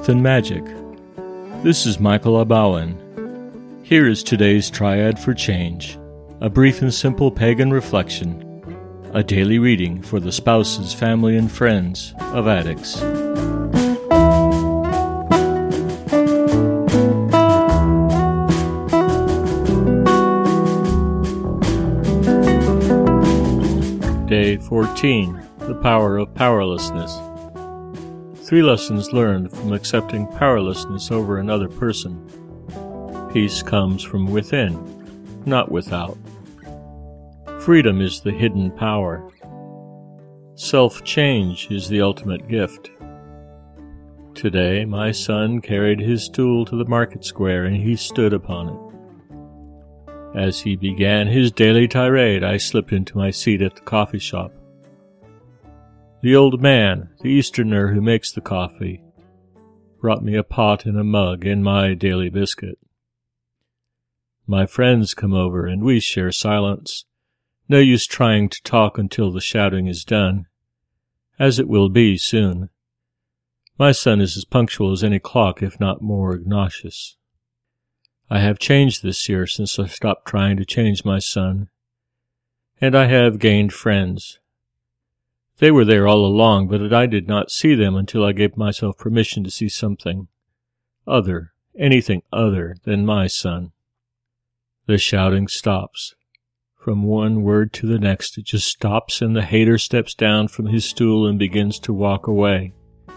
Truth and Magic. This is Michael Abawan. Here is today's Triad for Change, a brief and simple pagan reflection, a daily reading for the spouses, family, and friends of addicts. Day 14, The Power of Powerlessness. 3 lessons learned from accepting powerlessness over another person. Peace comes from within, not without. Freedom is the hidden power. Self-change is the ultimate gift. Today, my son carried his stool to the market square, and he stood upon it. As he began his daily tirade, I slipped into my seat at the coffee shop. The old man, the Easterner who makes the coffee, brought me a pot and a mug and my daily biscuit. My friends come over, and we share silence. No use trying to talk until the shouting is done, as it will be soon. My son is as punctual as any clock, if not more obnoxious. I have changed this year since I stopped trying to change my son, and I have gained friends. They were there all along, but I did not see them until I gave myself permission to see something other, anything other than my son. The shouting stops. From one word to the next, it just stops, and the hater steps down from his stool and begins to walk away.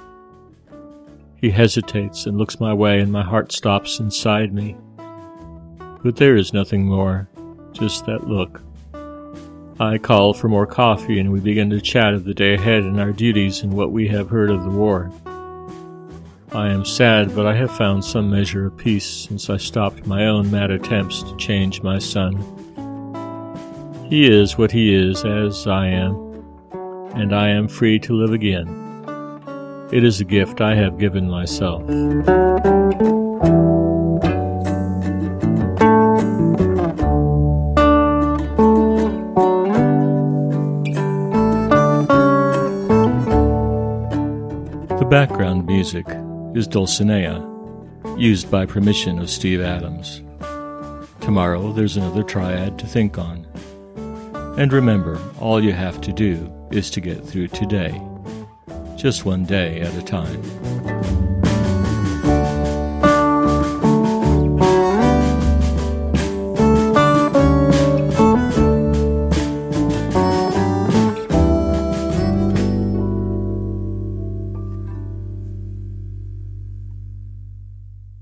He hesitates and looks my way, and my heart stops inside me. But there is nothing more, just that look. I call for more coffee, and we begin to chat of the day ahead and our duties and what we have heard of the war. I am sad, but I have found some measure of peace since I stopped my own mad attempts to change my son. He is what he is, as I am, and I am free to live again. It is a gift I have given myself. The background music is Dulcinea, used by permission of Steve Adams. Tomorrow there's another triad to think on. And remember, all you have to do is to get through today, just one day at a time.